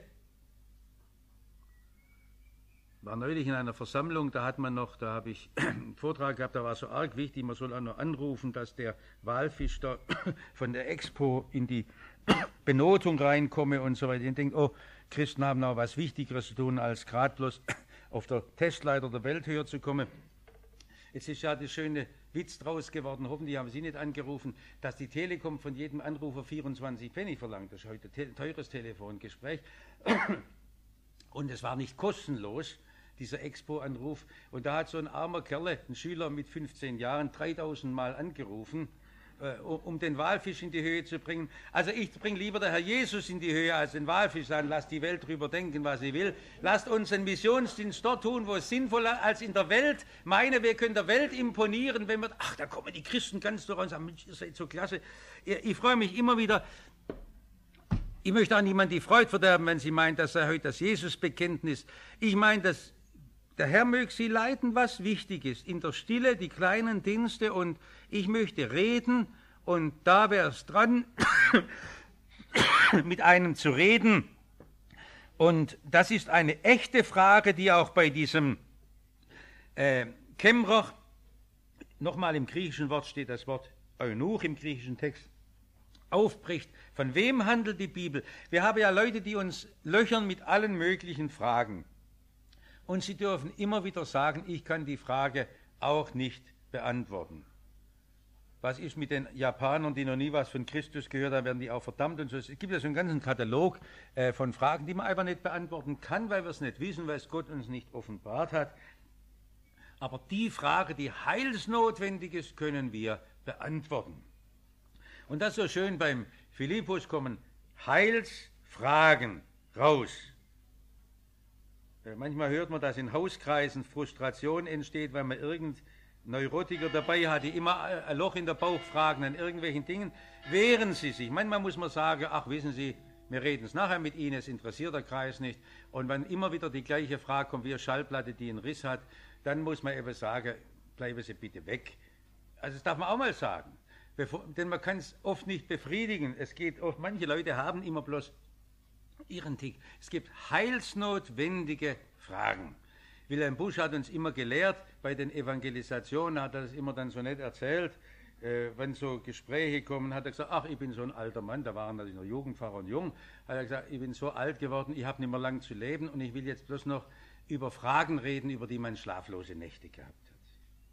Ich war neulich in einer Versammlung, da hat man noch, da habe ich einen Vortrag gehabt, da war so arg wichtig, man soll auch noch anrufen, dass der Walfisch da von der Expo in die Benotung reinkomme und so weiter. Ich denke, oh, Christen haben auch was Wichtigeres zu tun, als gerade bloß auf der Testleiter der Welthöhe zu kommen. Jetzt ist ja der schöne Witz draus geworden, hoffentlich haben Sie nicht angerufen, dass die Telekom von jedem Anrufer vierundzwanzig Pfennig verlangt. Das ist heute ein teures Telefongespräch. Und es war nicht kostenlos, dieser Expo-Anruf. Und da hat so ein armer Kerl, ein Schüler mit fünfzehn Jahren, dreitausend Mal angerufen, äh, um den Walfisch in die Höhe zu bringen. Also ich bringe lieber der Herr Jesus in die Höhe als den Walfisch an. Lasst die Welt drüber denken, was sie will. Lasst uns einen Missionsdienst dort tun, wo es sinnvoller ist als in der Welt. Meine, wir können der Welt imponieren, wenn wir, ach, da kommen die Christen ganz durch und sagen, Mensch, ihr seid so klasse. Ich, ich freue mich immer wieder. Ich möchte auch niemand die Freude verderben, wenn sie meint, das sei heute das Jesus-Bekenntnis. Ich meine, dass der Herr möge sie leiten, was wichtig ist. In der Stille die kleinen Dienste und ich möchte reden und da wäre es dran, mit einem zu reden. Und das ist eine echte Frage, die auch bei diesem äh, Kämmerer, nochmal im griechischen Wort steht das Wort Eunuch im griechischen Text, aufbricht. Von wem handelt die Bibel? Wir haben ja Leute, die uns löchern mit allen möglichen Fragen. Und sie dürfen immer wieder sagen, ich kann die Frage auch nicht beantworten. Was ist mit den Japanern, die noch nie was von Christus gehört haben, werden die auch verdammt und so. Es gibt ja so einen ganzen Katalog äh, von Fragen, die man einfach nicht beantworten kann, weil wir es nicht wissen, weil es Gott uns nicht offenbart hat. Aber die Frage, die heilsnotwendig ist, können wir beantworten. Und das ist so schön, beim Philippus kommen Heilsfragen raus. Äh, manchmal hört man, dass in Hauskreisen Frustration entsteht, weil man irgendein Neurotiker dabei hat, die immer ein Loch in der Bauch fragen an irgendwelchen Dingen. Wehren Sie sich. Manchmal muss man sagen, ach wissen Sie, wir reden es nachher mit Ihnen, es interessiert der Kreis nicht. Und wenn immer wieder die gleiche Frage kommt, wie eine Schallplatte, die einen Riss hat, dann muss man eben sagen, bleiben Sie bitte weg. Also das darf man auch mal sagen. Bevor, denn man kann es oft nicht befriedigen. Es geht oft, manche Leute haben immer bloß ihren Tick. Es gibt heilsnotwendige Fragen. Wilhelm Busch hat uns immer gelehrt, bei den Evangelisationen hat er das immer dann so nett erzählt, äh, wenn so Gespräche kommen, hat er gesagt, ach, ich bin so ein alter Mann, da waren natürlich noch Jugendpfarrer und jung, hat er gesagt, ich bin so alt geworden, ich habe nicht mehr lang zu leben und ich will jetzt bloß noch über Fragen reden, über die man schlaflose Nächte gehabt hat.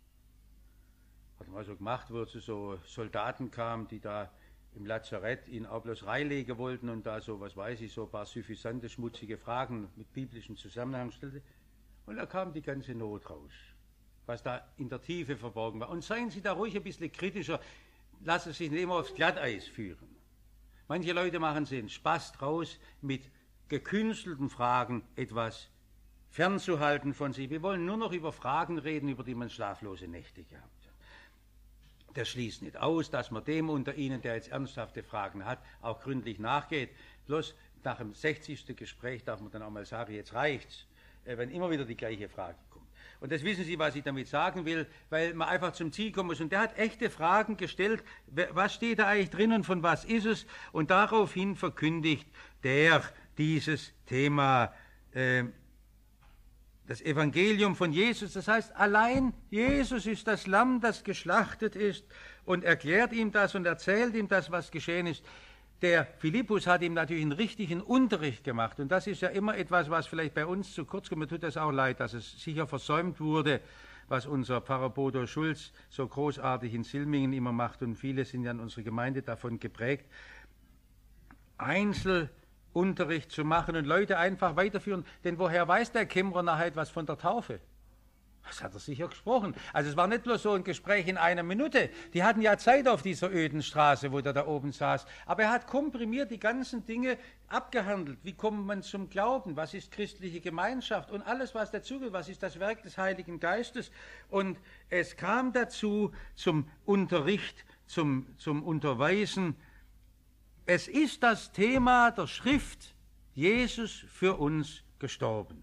Hat mal so gemacht, wo zu so Soldaten kamen, die da im Lazarett ihn auch bloß reinlegen wollten und da so, was weiß ich, so ein paar suffisante, schmutzige Fragen mit biblischem Zusammenhang stellte. Und da kam die ganze Not raus, was da in der Tiefe verborgen war. Und seien Sie da ruhig ein bisschen kritischer, lassen Sie sich nicht immer aufs Glatteis führen. Manche Leute machen sich einen Spaß draus, mit gekünstelten Fragen etwas fernzuhalten von sich. Wir wollen nur noch über Fragen reden, über die man schlaflose Nächte gehabt hat. Das schließt nicht aus, dass man dem unter Ihnen, der jetzt ernsthafte Fragen hat, auch gründlich nachgeht. Bloß nach dem sechzigsten Gespräch darf man dann auch mal sagen, jetzt reicht's, wenn immer wieder die gleiche Frage kommt. Und das wissen Sie, was ich damit sagen will, weil man einfach zum Ziel kommen muss. Und der hat echte Fragen gestellt, was steht da eigentlich drin und von was ist es? Und daraufhin verkündigt der dieses Thema, äh, das Evangelium von Jesus. Das heißt, allein Jesus ist das Lamm, das geschlachtet ist, und erklärt ihm das und erzählt ihm das, was geschehen ist. Der Philippus hat ihm natürlich einen richtigen Unterricht gemacht. Und das ist ja immer etwas, was vielleicht bei uns zu kurz kommt. Mir tut das auch leid, dass es sicher versäumt wurde, was unser Pfarrer Bodo Schulz so großartig in Silmingen immer macht. Und viele sind ja in unserer Gemeinde davon geprägt, Einzelunterricht zu machen und Leute einfach weiterführen. Denn woher weiß der Kämmerer nachher was von der Taufe? Das hat er sicher gesprochen. Also es war nicht bloß so ein Gespräch in einer Minute. Die hatten ja Zeit auf dieser öden Straße, wo der da oben saß. Aber er hat komprimiert die ganzen Dinge abgehandelt. Wie kommt man zum Glauben? Was ist christliche Gemeinschaft? Und alles, was dazugehört. Was ist das Werk des Heiligen Geistes? Und es kam dazu zum Unterricht, zum, zum Unterweisen. Es ist das Thema der Schrift, Jesus für uns gestorben.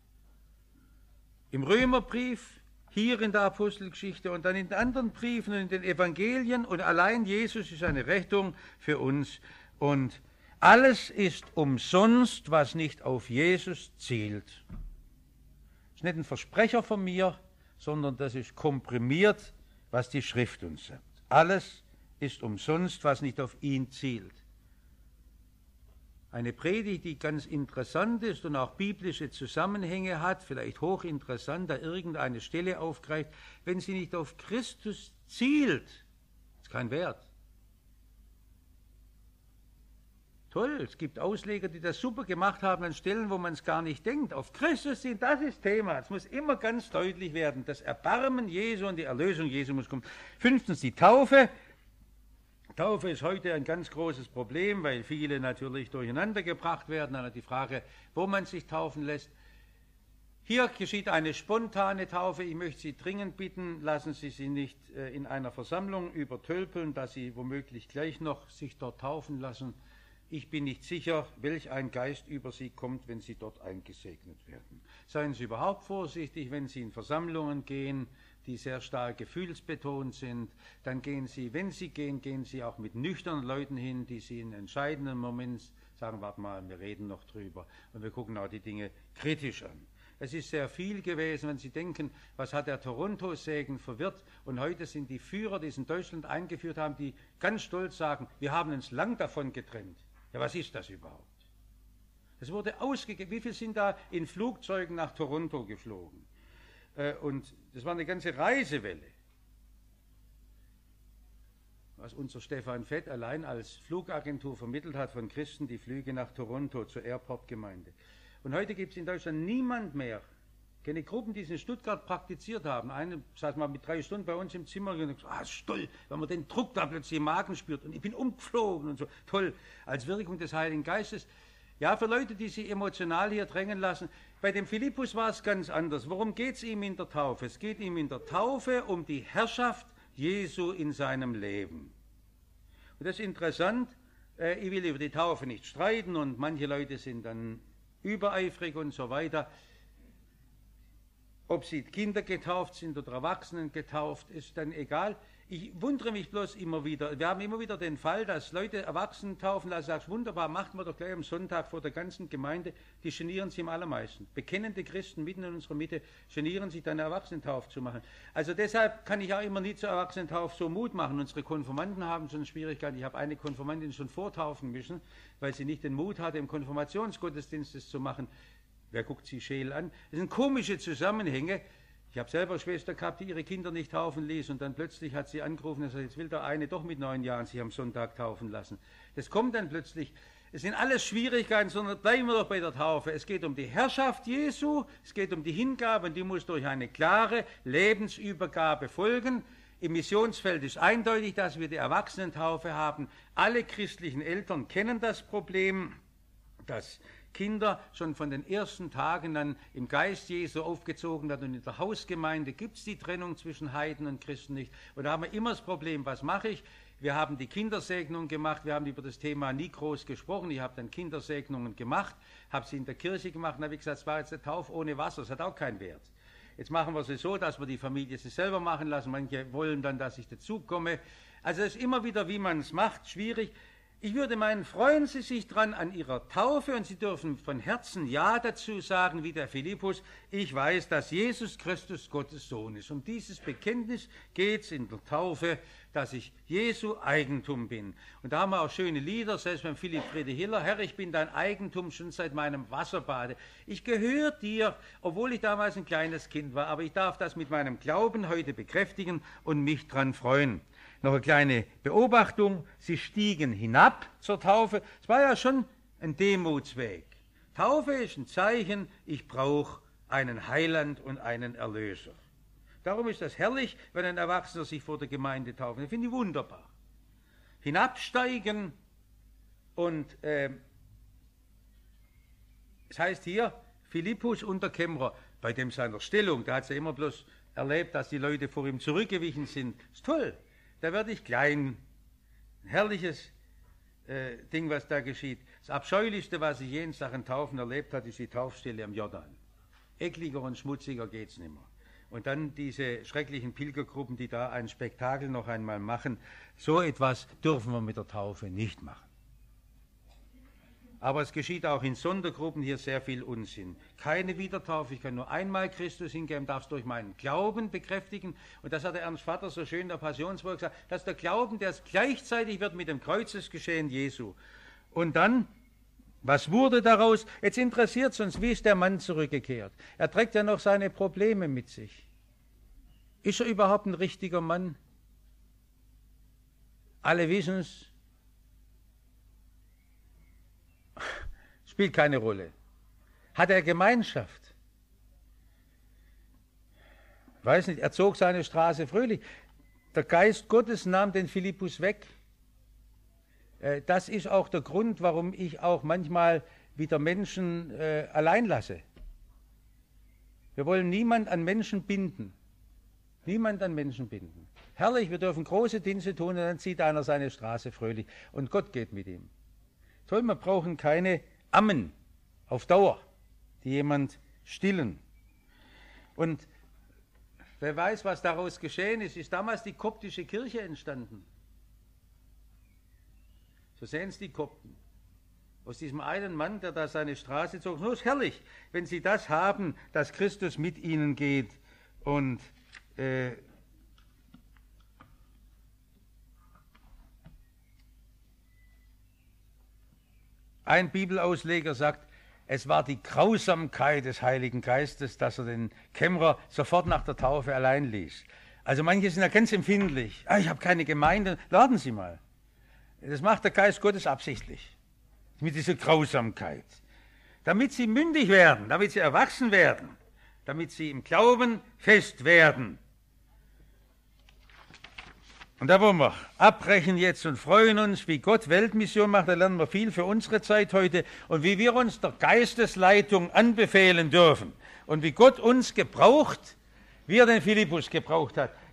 Im Römerbrief, hier in der Apostelgeschichte und dann in den anderen Briefen und in den Evangelien, und allein Jesus ist eine Rettung für uns. Und alles ist umsonst, was nicht auf Jesus zielt. Das ist nicht ein Versprecher von mir, sondern das ist komprimiert, was die Schrift uns sagt. Alles ist umsonst, was nicht auf ihn zielt. Eine Predigt, die ganz interessant ist und auch biblische Zusammenhänge hat, vielleicht hochinteressant, da irgendeine Stelle aufgreift, wenn sie nicht auf Christus zielt, ist kein Wert. Toll, es gibt Ausleger, die das super gemacht haben an Stellen, wo man es gar nicht denkt. Auf Christus zielen, das ist Thema. Es muss immer ganz deutlich werden. Das Erbarmen Jesu und die Erlösung Jesu muss kommen. Fünftens die Taufe. Taufe ist heute ein ganz großes Problem, weil viele natürlich durcheinander gebracht werden. Dann hat die Frage, wo man sich taufen lässt. Hier geschieht eine spontane Taufe. Ich möchte Sie dringend bitten, lassen Sie sie nicht äh, in einer Versammlung übertölpeln, dass Sie womöglich gleich noch sich dort taufen lassen. Ich bin nicht sicher, welch ein Geist über Sie kommt, wenn Sie dort eingesegnet werden. Seien Sie überhaupt vorsichtig, wenn Sie in Versammlungen gehen, die sehr stark gefühlsbetont sind, dann gehen Sie, wenn Sie gehen, gehen Sie auch mit nüchternen Leuten hin, die Sie in entscheidenden Momenten sagen, warte mal, wir reden noch drüber und wir gucken auch die Dinge kritisch an. Es ist sehr viel gewesen, wenn Sie denken, was hat der Toronto-Segen verwirrt. Und heute sind die Führer, die es in Deutschland eingeführt haben, die ganz stolz sagen, wir haben uns lang davon getrennt. Ja, was ist das überhaupt? Es wurde ausgegeben. Wie viele sind da in Flugzeugen nach Toronto geflogen? Und das war eine ganze Reisewelle. Was unser Stefan Fett allein als Flugagentur vermittelt hat von Christen, die Flüge nach Toronto zur Airport-Gemeinde. Und heute gibt es in Deutschland niemand mehr, keine Gruppen, die es in Stuttgart praktiziert haben. Eine saß mal mit drei Stunden bei uns im Zimmer und gesagt, ah, ist toll, wenn man den Druck da plötzlich im Magen spürt. Und ich bin umgeflogen und so. Toll, als Wirkung des Heiligen Geistes. Ja, für Leute, die sich emotional hier drängen lassen. Bei dem Philippus war es ganz anders. Worum geht es ihm in der Taufe? Es geht ihm in der Taufe um die Herrschaft Jesu in seinem Leben. Und das ist interessant. Ich will über die Taufe nicht streiten und manche Leute sind dann übereifrig und so weiter. Ob sie Kinder getauft sind oder Erwachsenen getauft, ist dann egal. Ich wundere mich bloß immer wieder. Wir haben immer wieder den Fall, dass Leute Erwachsenen taufen lassen. Sagst, wunderbar, macht man doch gleich am Sonntag vor der ganzen Gemeinde. Die genieren sich am allermeisten. Bekennende Christen mitten in unserer Mitte genieren sich, dann eine Erwachsenentaufe zu machen. Also deshalb kann ich auch immer nie zur Erwachsenentaufe so Mut machen. Unsere Konfirmanden haben schon Schwierigkeiten. Ich habe eine Konfirmandin schon vortaufen müssen, weil sie nicht den Mut hatte, im Konfirmationsgottesdienst das zu machen. Wer guckt sie scheel an? Das sind komische Zusammenhänge. Ich habe selber Schwester gehabt, die ihre Kinder nicht taufen ließ und dann plötzlich hat sie angerufen und gesagt, jetzt will der eine doch mit neun Jahren sich am Sonntag taufen lassen. Das kommt dann plötzlich. Es sind alles Schwierigkeiten, sondern bleiben wir doch bei der Taufe. Es geht um die Herrschaft Jesu, es geht um die Hingabe und die muss durch eine klare Lebensübergabe folgen. Im Missionsfeld ist eindeutig, dass wir die Erwachsenentaufe haben. Alle christlichen Eltern kennen das Problem, dass Kinder schon von den ersten Tagen an im Geist Jesu aufgezogen werden. Und in der Hausgemeinde gibt es die Trennung zwischen Heiden und Christen nicht. Und da haben wir immer das Problem, was mache ich? Wir haben die Kindersegnung gemacht, wir haben über das Thema nie groß gesprochen. Ich habe dann Kindersegnungen gemacht, habe sie in der Kirche gemacht und habe gesagt, es war jetzt eine Taufe ohne Wasser, das hat auch keinen Wert. Jetzt machen wir es so, dass wir die Familie es selber machen lassen. Manche wollen dann, dass ich dazukomme. Also es ist immer wieder, wie man es macht, schwierig. Ich würde meinen, freuen Sie sich dran an Ihrer Taufe und Sie dürfen von Herzen Ja dazu sagen, wie der Philippus, ich weiß, dass Jesus Christus Gottes Sohn ist. Um dieses Bekenntnis geht es in der Taufe, dass ich Jesu Eigentum bin. Und da haben wir auch schöne Lieder, selbst beim Philipp Friede Hiller, Herr, ich bin dein Eigentum schon seit meinem Wasserbade. Ich gehöre dir, obwohl ich damals ein kleines Kind war, aber ich darf das mit meinem Glauben heute bekräftigen und mich dran freuen. Noch eine kleine Beobachtung. Sie stiegen hinab zur Taufe. Es war ja schon ein Demutsweg. Taufe ist ein Zeichen, ich brauche einen Heiland und einen Erlöser. Darum ist das herrlich, wenn ein Erwachsener sich vor der Gemeinde tauft. Das finde ich wunderbar. Hinabsteigen und äh, es heißt hier, Philippus Unterkämmerer, bei dem seiner Stellung, da hat es ja immer bloß erlebt, dass die Leute vor ihm zurückgewichen sind. Ist toll. Da werde ich klein. Ein herrliches äh, Ding, was da geschieht. Das Abscheulichste, was ich je in Sachen Taufen erlebt habe, ist die Taufstelle am Jordan. Ekliger und schmutziger geht es nicht mehr. Und dann diese schrecklichen Pilgergruppen, die da ein Spektakel noch einmal machen. So etwas dürfen wir mit der Taufe nicht machen. Aber es geschieht auch in Sondergruppen hier sehr viel Unsinn. Keine Wiedertaufe, ich kann nur einmal Christus hingeben, darf es durch meinen Glauben bekräftigen. Und das hat der Ernst Vater so schön in der Passionswoche gesagt, dass der Glauben, der gleichzeitig wird mit dem Kreuzesgeschehen Jesu. Und dann, was wurde daraus? Jetzt interessiert es uns, wie ist der Mann zurückgekehrt? Er trägt ja noch seine Probleme mit sich. Ist er überhaupt ein richtiger Mann? Alle wissen es. Spielt keine Rolle. Hat er Gemeinschaft? Weiß nicht, er zog seine Straße fröhlich. Der Geist Gottes nahm den Philippus weg. Das ist auch der Grund, warum ich auch manchmal wieder Menschen äh, allein lasse. Wir wollen niemand an Menschen binden. Niemand an Menschen binden. Herrlich, wir dürfen große Dienste tun und dann zieht einer seine Straße fröhlich und Gott geht mit ihm. Toll, wir brauchen keine Ammen auf Dauer, die jemand stillen. Und wer weiß, was daraus geschehen ist, ist damals die koptische Kirche entstanden. So sehen es die Kopten. Aus diesem einen Mann, der da seine Straße zog. Nur ist herrlich, wenn Sie das haben, dass Christus mit Ihnen geht. Und äh, ein Bibelausleger sagt, es war die Grausamkeit des Heiligen Geistes, dass er den Kämmerer sofort nach der Taufe allein ließ. Also manche sind ja ganz empfindlich. Ah, ich habe keine Gemeinde. Laden Sie mal. Das macht der Geist Gottes absichtlich. Mit dieser Grausamkeit. Damit sie mündig werden, damit sie erwachsen werden, damit sie im Glauben fest werden. Und da wollen wir abbrechen jetzt und freuen uns, wie Gott Weltmission macht. Da lernen wir viel für unsere Zeit heute und wie wir uns der Geistesleitung anbefehlen dürfen und wie Gott uns gebraucht, wie er den Philippus gebraucht hat.